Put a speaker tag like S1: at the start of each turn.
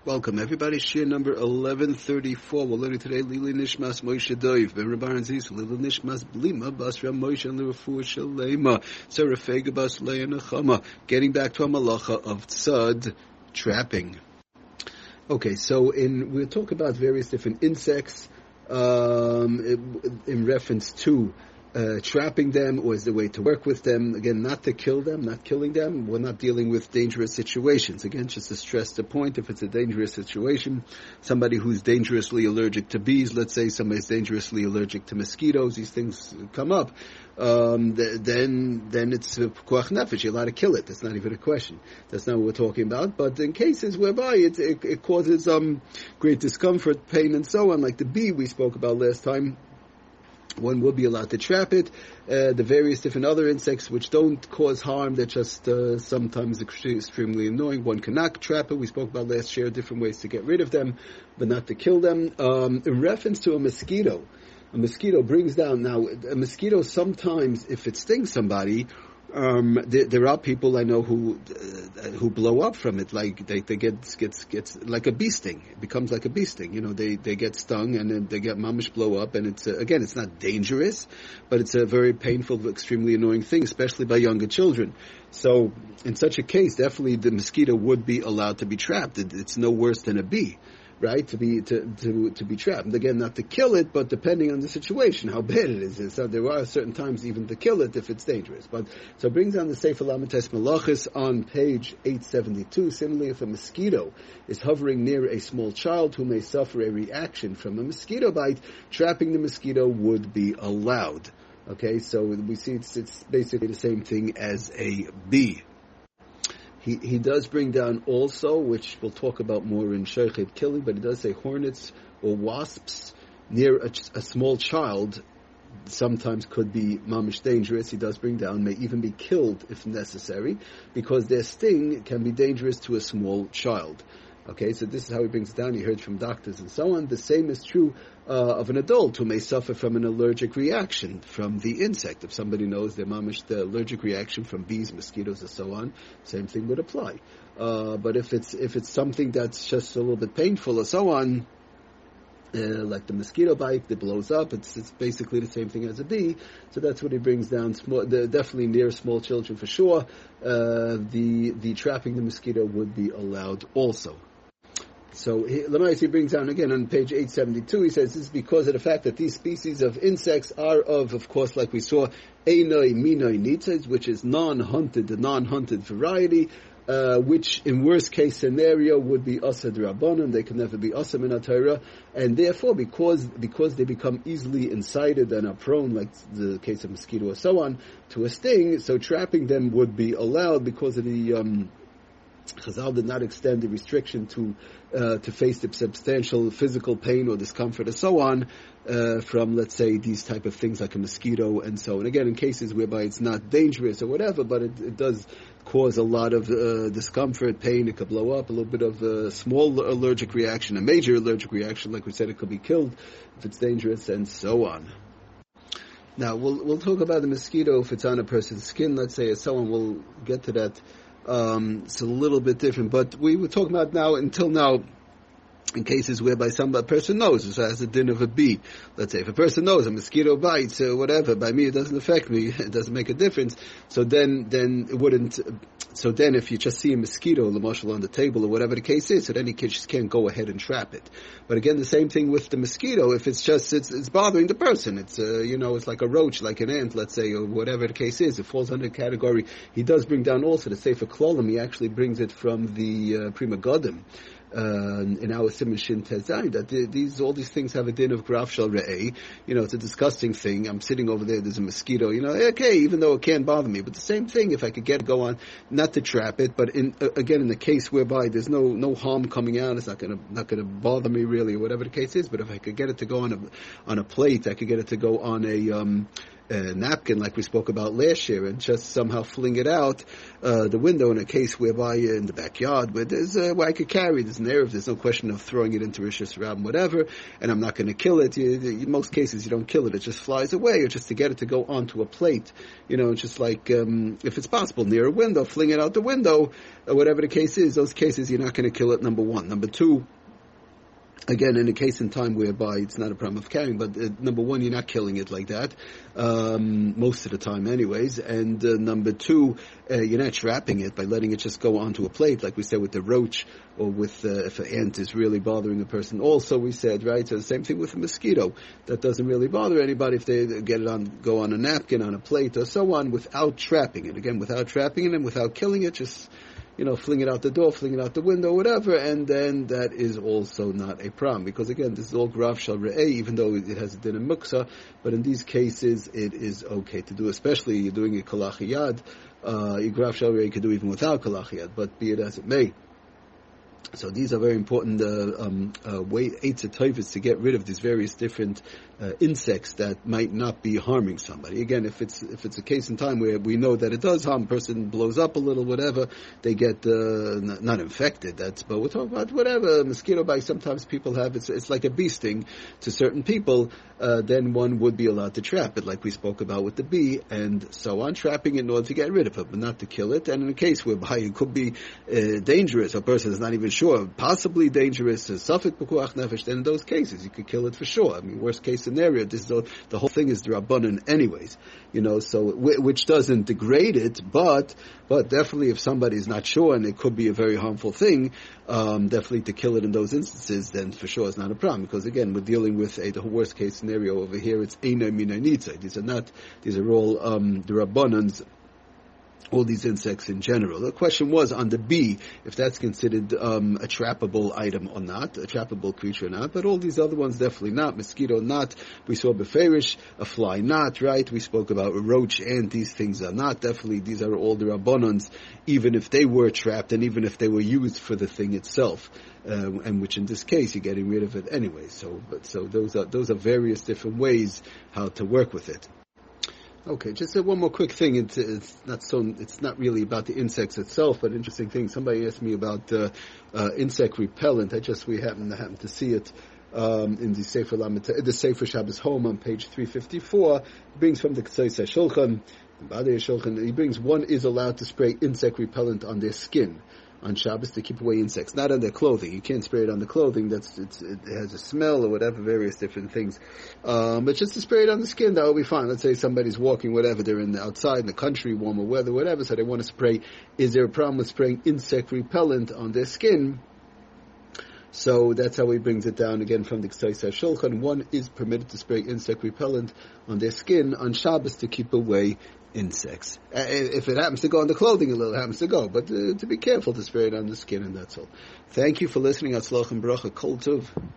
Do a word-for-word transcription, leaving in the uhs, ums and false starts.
S1: Welcome, everybody. Shir number eleven thirty-four. We're learning today Lili Nishmas Moshe Doiv, Ben Rabban Ziz, Lili Nishmas Blima, Basra Moshe and Lirufu Shalema, Sarah Fega Bas Le'anachama. Getting back to a malacha of tzad, trapping. Okay, so in we'll talk about various different insects um, in, in reference to Uh, trapping them, or is the way to work with them. Again, not to kill them, not killing them. We're not dealing with dangerous situations. Again, just to stress the point, if it's a dangerous situation, somebody who's dangerously allergic to bees, let's say somebody's dangerously allergic to mosquitoes, these things come up, um, th- then then it's koach nefesh. You're allowed to kill it. That's not even a question. That's not what we're talking about. But in cases whereby it, it, it causes um, great discomfort, pain, and so on, like the bee we spoke about last time, one will be allowed to trap it. Uh, the various different other insects which don't cause harm, they're just uh, sometimes extremely annoying. One cannot trap it. We spoke about last year different ways to get rid of them, but not to kill them. Um, in reference to a mosquito, a mosquito brings down, now a mosquito sometimes, if it stings somebody, Um, there, there are people I know who uh, who blow up from it, like they, they get gets gets like a bee sting. It becomes like a bee sting. You know, they, they get stung and then they get mamish blow up, and it's uh, again, it's not dangerous, but it's a very painful, extremely annoying thing, especially by younger children. So, in such a case, definitely the mosquito would be allowed to be trapped. It, it's no worse than a bee, right? To be to, to to be trapped. And again, not to kill it, but depending on the situation, how bad it is. So there are certain times even to kill it if it's dangerous. But so it brings down the Sefer Lamites Malachis on page eight seventy-two. Similarly, if a mosquito is hovering near a small child who may suffer a reaction from a mosquito bite, trapping the mosquito would be allowed. Okay, so we see it's, it's basically the same thing as a bee. He he does bring down also, which we'll talk about more in Shochet killing, but he does say hornets or wasps near a, a small child sometimes could be mamish dangerous. He does bring down, may even be killed if necessary, because their sting can be dangerous to a small child. Okay, so this is how he brings it down. He heard from doctors and so on. The same is true uh, of an adult who may suffer from an allergic reaction from the insect. If somebody knows their mamish the allergic reaction from bees, mosquitoes, and so on, same thing would apply. Uh, but if it's if it's something that's just a little bit painful or so on, uh, like the mosquito bite that blows up, it's it's basically the same thing as a bee. So that's what he brings down. Small, the, definitely near small children for sure. Uh, the the trapping the mosquito would be allowed also. So Lamais he brings down again on page eight seventy-two, he says this is because of the fact that these species of insects are of, of course, like we saw, Einoi Minoi Nitzes, which is non-hunted, the non-hunted variety, uh, which in worst case scenario would be Asad Rabbanon, they can never be Asad Min HaTorah, and therefore because because they become easily incited and are prone, like the case of mosquito or so on, to a sting, so trapping them would be allowed because of the um Chazal did not extend the restriction to uh, to face the substantial physical pain or discomfort and so on uh, from, let's say, these type of things like a mosquito and so on. Again, in cases whereby it's not dangerous or whatever, but it, it does cause a lot of uh, discomfort, pain, it could blow up, a little bit of a small allergic reaction, a major allergic reaction, like we said, it could be killed if it's dangerous and so on. Now, we'll we'll talk about the mosquito if it's on a person's skin, let's say, or so on. We'll get to that. Um, it's a little bit different, but we were talking about now, until now, in cases whereby some a person knows, so as a din of a bee. Let's say if a person knows a mosquito bites or whatever, by me it doesn't affect me, it doesn't make a difference. So then, then it wouldn't. So then, if you just see a mosquito, the marshal on the table or whatever the case is, so then you just can't go ahead and trap it. But again, the same thing with the mosquito. If it's just it's it's bothering the person, it's uh, you know it's like a roach, like an ant, let's say, or whatever the case is, it falls under the category. He does bring down also the Sefer Klolim. He actually brings it from the uh, Prima Godim. Uh, in our Siman Shin Tezayin, that the, these all these things have a din of Graf Shal Re'eh. You know, it's a disgusting thing. I'm sitting over there, there's a mosquito, you know, okay, even though it can't bother me. But the same thing, if I could get to go on, not to trap it, but in uh, again, in the case whereby there's no no harm coming out, it's not gonna not gonna bother me really, or whatever the case is, but if I could get it to go on a on a plate, I could get it to go on a um a napkin like we spoke about last year and just somehow fling it out uh, the window in a case whereby uh, in the backyard where there's uh, where I could carry, there's an Erev, there's no question of throwing it into Rosh Hashanah, whatever, and I'm not going to kill it. You, in most cases, you don't kill it; it just flies away, or just to get it to go onto a plate. You know, just like um, if it's possible near a window, fling it out the window, or whatever the case is. Those cases, you're not going to kill it. Number one, number two. Again, in a case in time whereby it's not a problem of carrying, but uh, number one, you're not killing it like that, um, most of the time anyways, and uh, number two, uh, you're not trapping it by letting it just go onto a plate, like we said with the roach, or with, uh, if an ant is really bothering a person. Also, we said, right, so the same thing with a mosquito. That doesn't really bother anybody if they get it on, go on a napkin, on a plate, or so on, without trapping it. Again, without trapping it and without killing it, just, you know, fling it out the door, fling it out the window, whatever, and then that is also not a problem. Because again, this is all Grav Shal Re'eh, even though it has a din in Muksa, but in these cases, it is okay to do, especially you're doing a Kalach Yad, uh, Grav Shal Re'eh you could do even without Kalach Yad, but be it as it may. So these are very important uh, um, uh, way eight to get rid of these various different uh, insects that might not be harming somebody. Again, if it's if it's a case in time where we know that it does harm, a person blows up a little, whatever, they get uh, not, not infected. That's but we're talking about whatever mosquito bite. Sometimes people have it's it's like a bee sting to certain people. Uh, then one would be allowed to trap it, like we spoke about with the bee, and so on, trapping it in order to get rid of it, but not to kill it. And in a case whereby it could be uh, dangerous, a person is not even sure, possibly dangerous, safek b'kuach nefesh, then in those cases you could kill it for sure. I mean, worst case scenario, this is all, the whole thing is the Rabbanan anyways, you know, so which doesn't degrade it, but but definitely if somebody is not sure and it could be a very harmful thing, um, definitely to kill it in those instances, then for sure it's not a problem, because again, we're dealing with a the worst case scenario over here. It's Eina Mina Nitza. These are not, these are all um, the Rabbanans, all these insects in general. The question was on the bee, if that's considered um, a trappable item or not, a trappable creature or not, but all these other ones definitely not. Mosquito not. We saw beferish, a fly not, right? We spoke about a roach, and these things are not. Definitely, these are all the Rabbanans, even if they were trapped and even if they were used for the thing itself. Uh, and which in this case you're getting rid of it anyway. So, but so those are those are various different ways how to work with it. Okay, just uh, one more quick thing. It's, it's not so. It's not really about the insects itself, but interesting thing. Somebody asked me about uh, uh, insect repellent. I just we happen to happen to see it um, in the Sefer Lamet, the Sefer Shabbos Home on page three fifty-four. It brings from the Ktsois Shulchan. Shulchan. He brings one is allowed to spray insect repellent on their skin on Shabbos to keep away insects, not on their clothing. You can't spray it on the clothing. That's it's, it has a smell or whatever, various different things. Um, but just to spray it on the skin, that will be fine. Let's say somebody's walking, whatever, they're in the outside in the country, warmer weather, whatever, so they want to spray. Is there a problem with spraying insect repellent on their skin? So that's how he brings it down again from the Ktsois Shulchan. One is permitted to spray insect repellent on their skin on Shabbos to keep away insects. Uh, if it happens to go on the clothing a little, it happens to go. But uh, to be careful to spray it on the skin, and that's all. Thank you for listening. Atzlach and Bracha. Kol Tov.